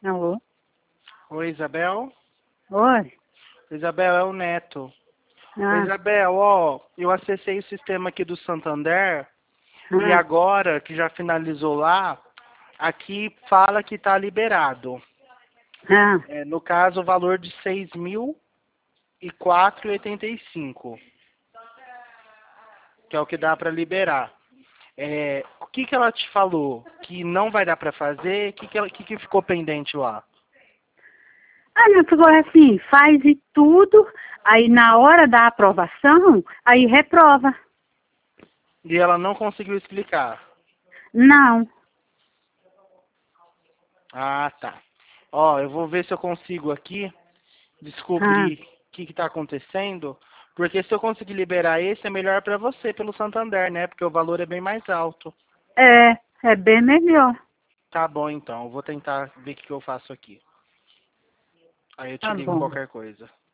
Alô? Oi, Isabel. Oi? Isabel, é o Neto. Oi, Ah, Isabel, eu acessei o sistema aqui do Santander e ah, agora que já finalizou lá, aqui fala que está liberado. ah. No caso, o valor de 6.004,85, que é o que dá para liberar. O que que ela te falou? Que não vai dar para fazer? O que que ficou pendente lá? Ah, não, ficou assim, faz e tudo, aí na hora da aprovação, aí reprova. E ela não conseguiu explicar. Não. Ah, tá. Ó, eu vou ver se eu consigo aqui Ah, descobrir o que está acontecendo, porque se eu conseguir liberar esse, é melhor para você, pelo Santander, né? Porque o valor é bem mais alto. é bem melhor. Tá bom, então. Eu vou tentar ver o que eu faço aqui. Aí eu te Tá ligo bom. qualquer coisa.